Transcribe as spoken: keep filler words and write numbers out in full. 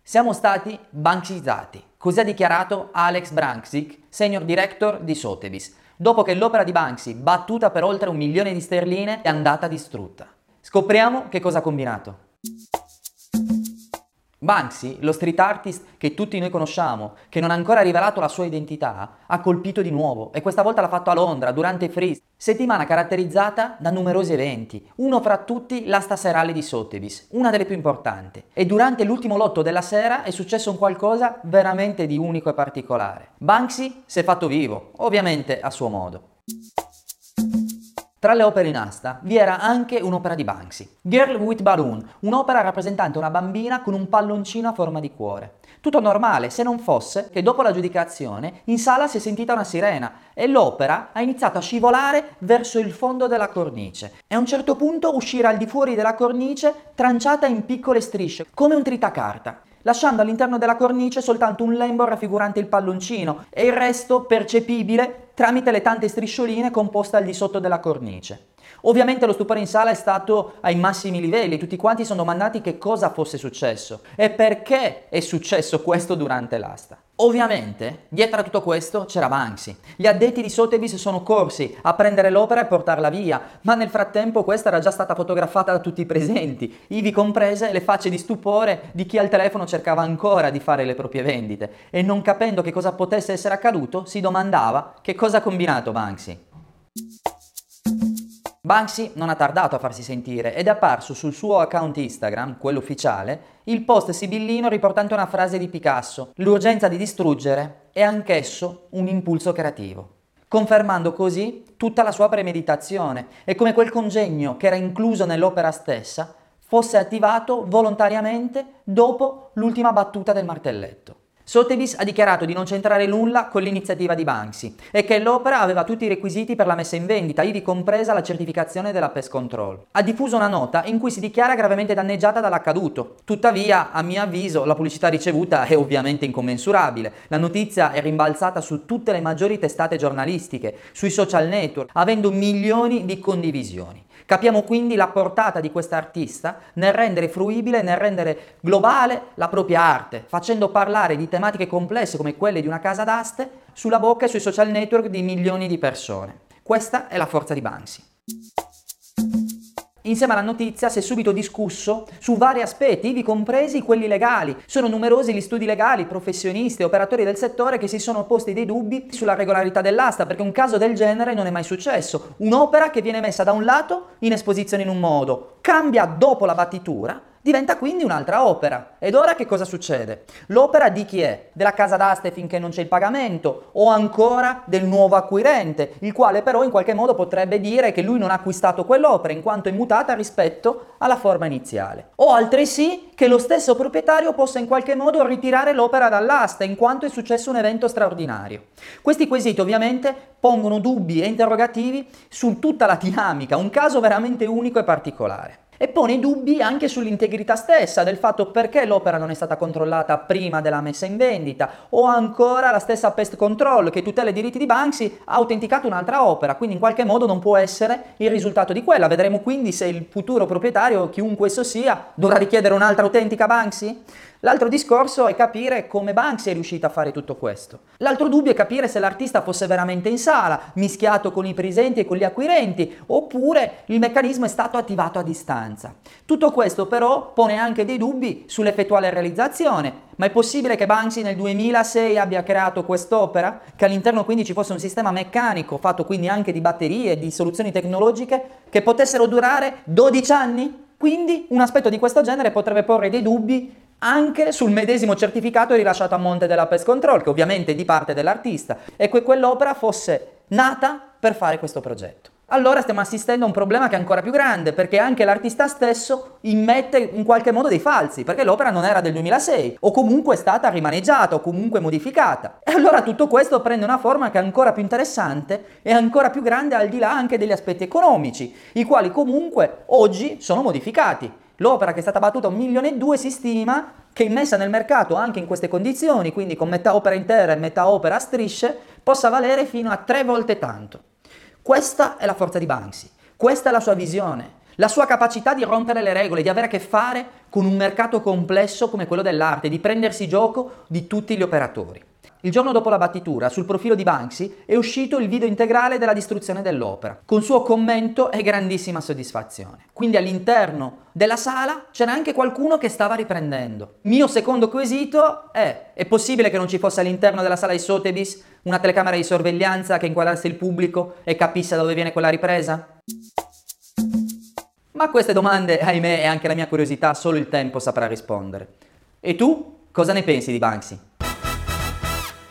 Siamo stati banksizzati, così ha dichiarato Alex Branksic, senior director di Sotheby's, dopo che l'opera di Banksy, battuta per oltre un milione di sterline, è andata distrutta. Scopriamo che cosa ha combinato. Banksy, lo street artist che tutti noi conosciamo, che non ha ancora rivelato la sua identità, ha colpito di nuovo e questa volta l'ha fatto a Londra durante Freeze, settimana caratterizzata da numerosi eventi, uno fra tutti l'asta serale di Sotheby's, una delle più importanti. E durante l'ultimo lotto della sera è successo un qualcosa veramente di unico e particolare. Banksy si è fatto vivo, ovviamente a suo modo. Tra le opere in asta vi era anche un'opera di Banksy, Girl with Balloon, un'opera rappresentante una bambina con un palloncino a forma di cuore. Tutto normale, se non fosse che dopo l'aggiudicazione in sala si è sentita una sirena e l'opera ha iniziato a scivolare verso il fondo della cornice e a un certo punto uscire al di fuori della cornice tranciata in piccole strisce, come un tritacarta, lasciando all'interno della cornice soltanto un lembo raffigurante il palloncino e il resto percepibile tramite le tante striscioline composte al di sotto della cornice. Ovviamente lo stupore in sala è stato ai massimi livelli, tutti quanti sono domandati che cosa fosse successo e perché è successo questo durante l'asta. Ovviamente, dietro a tutto questo c'era Banksy. Gli addetti di Sotheby's sono corsi a prendere l'opera e portarla via, ma nel frattempo questa era già stata fotografata da tutti i presenti, ivi comprese le facce di stupore di chi al telefono cercava ancora di fare le proprie vendite e non capendo che cosa potesse essere accaduto si domandava che cosa ha combinato Banksy. Banksy non ha tardato a farsi sentire ed è apparso sul suo account Instagram, quello ufficiale, il post sibillino riportante una frase di Picasso: l'urgenza di distruggere è anch'esso un impulso creativo, confermando così tutta la sua premeditazione e come quel congegno che era incluso nell'opera stessa fosse attivato volontariamente dopo l'ultima battuta del martelletto. Sotheby's ha dichiarato di non c'entrare nulla con l'iniziativa di Banksy e che l'opera aveva tutti i requisiti per la messa in vendita, ivi compresa la certificazione della Pest Control. Ha diffuso una nota in cui si dichiara gravemente danneggiata dall'accaduto. Tuttavia, a mio avviso, la pubblicità ricevuta è ovviamente incommensurabile. La notizia è rimbalzata su tutte le maggiori testate giornalistiche, sui social network, avendo milioni di condivisioni. Capiamo quindi la portata di questa artista nel rendere fruibile, nel rendere globale la propria arte, facendo parlare di tematiche complesse come quelle di una casa d'aste sulla bocca e sui social network di milioni di persone. Questa è la forza di Banksy. Insieme alla notizia si è subito discusso su vari aspetti, ivi compresi quelli legali. Sono numerosi gli studi legali, professionisti e operatori del settore che si sono posti dei dubbi sulla regolarità dell'asta, perché un caso del genere non è mai successo. Un'opera che viene messa da un lato in esposizione in un modo, cambia dopo la battitura, diventa quindi un'altra opera. Ed ora che cosa succede? L'opera di chi è? Della casa d'aste finché non c'è il pagamento o ancora del nuovo acquirente, il quale però in qualche modo potrebbe dire che lui non ha acquistato quell'opera in quanto è mutata rispetto alla forma iniziale. O altresì che lo stesso proprietario possa in qualche modo ritirare l'opera dall'asta in quanto è successo un evento straordinario. Questi quesiti ovviamente pongono dubbi e interrogativi su tutta la dinamica, un caso veramente unico e particolare. E pone dubbi anche sull'integrità stessa, del fatto perché l'opera non è stata controllata prima della messa in vendita, o ancora la stessa Pest Control che tutela i diritti di Banksy ha autenticato un'altra opera, quindi in qualche modo non può essere il risultato di quella. Vedremo quindi se il futuro proprietario, chiunque esso sia, dovrà richiedere un'altra autentica Banksy? L'altro discorso è capire come Banksy è riuscita a fare tutto questo. L'altro dubbio è capire se l'artista fosse veramente in sala, mischiato con i presenti e con gli acquirenti, oppure il meccanismo è stato attivato a distanza. Tutto questo però pone anche dei dubbi sull'effettuale realizzazione. Ma è possibile che Banksy nel duemilasei abbia creato quest'opera? Che all'interno quindi ci fosse un sistema meccanico, fatto quindi anche di batterie, di soluzioni tecnologiche, che potessero durare dodici anni? Quindi un aspetto di questo genere potrebbe porre dei dubbi anche sul medesimo certificato rilasciato a monte della Pest Control, che ovviamente è di parte dell'artista, e che quell'opera fosse nata per fare questo progetto. Allora stiamo assistendo a un problema che è ancora più grande, perché anche l'artista stesso immette in qualche modo dei falsi, perché l'opera non era del duemilasei, o comunque è stata rimaneggiata, o comunque modificata. E allora tutto questo prende una forma che è ancora più interessante e ancora più grande al di là anche degli aspetti economici, i quali comunque oggi sono modificati. L'opera che è stata battuta a un milione e due si stima che immessa nel mercato anche in queste condizioni, quindi con metà opera intera e metà opera a strisce, possa valere fino a tre volte tanto. Questa è la forza di Banksy, questa è la sua visione. La sua capacità di rompere le regole, di avere a che fare con un mercato complesso come quello dell'arte, di prendersi gioco di tutti gli operatori. Il giorno dopo la battitura, sul profilo di Banksy, è uscito il video integrale della distruzione dell'opera, con suo commento e grandissima soddisfazione. Quindi all'interno della sala c'era anche qualcuno che stava riprendendo. Mio secondo quesito è: è possibile che non ci fosse all'interno della sala di Sotheby's una telecamera di sorveglianza che inquadrasse il pubblico e capisse da dove viene quella ripresa? Ma a queste domande, ahimè, e anche la mia curiosità, solo il tempo saprà rispondere. E tu, cosa ne pensi di Banksy?